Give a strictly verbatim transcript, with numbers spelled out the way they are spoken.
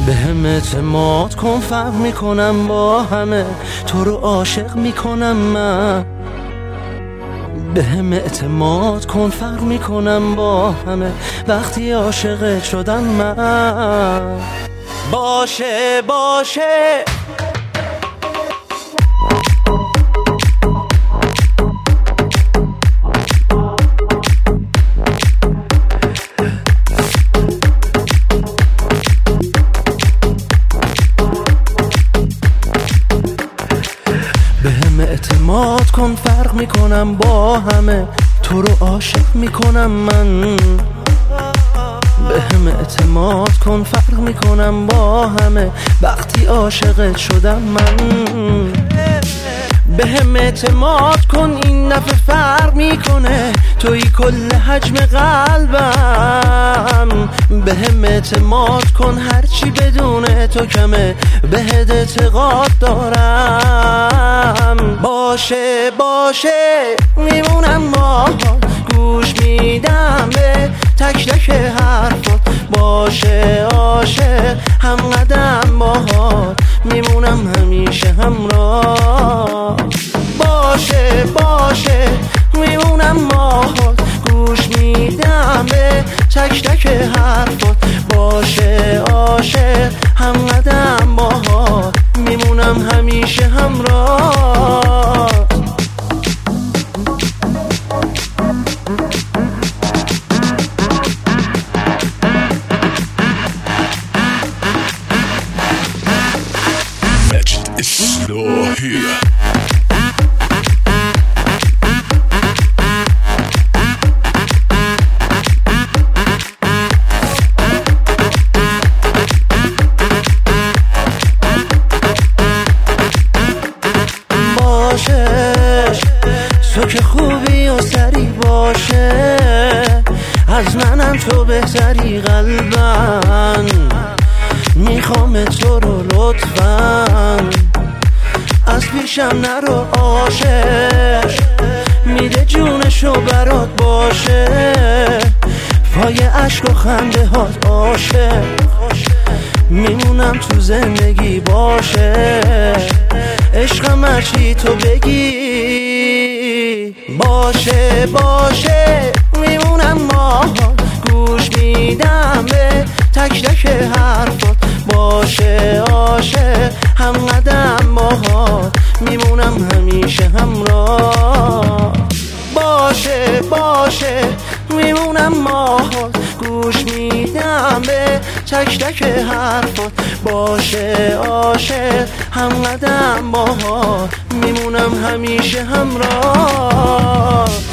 به هم اعتماد کن، فرق میکنم با همه، تو رو عاشق میکنم من. به هم اعتماد کن، فرق میکنم با همه، وقتی عاشقت شدم من. باشه باشه به هم اعتماد کن، فرق میکنم با همه، تو رو عاشق میکنم من. به هم اعتماد کن، فرق میکنم با همه، وقتی عاشقت شدم من. به هم اعتماد کن، این دفعه فرق میکنه، توی کل حجم قلبم. به هم اعتماد کن، هرچی بدون تو کمه، بهت اعتقاد دارم. باشه باشه میمونم با گوش میدم به تک تک حرفات. باشه عاشق هم قدم باهات، میمونم همیشه همراه. باشه باشه میمونم باهات، گوش میدم به تک تک حرفات. باشه عاشق هم قدم باهات، میمونم همیشه همراه. Slow here. باشه تو که خوبی و سری، باشه از منم تو بهتری قلبن. میخوام تو رو لطفاً، از پیشم نرو عاشق، میده جونشو برات. باشه پای عشق و خنده هات عاشق، میمونم تو زندگی. باشه عشقم هرچی تو بگی. باشه باشه میمونم باهات، گوش میدم به تک تک حرفات. باشه عاشق هم قدم باهات، میمونم همیشه همراه. باشه باشه میمونم باهات، گوش میدم به تک تک حرفات. باشه عاشق هم قدم باهات، میمونم همیشه همراه.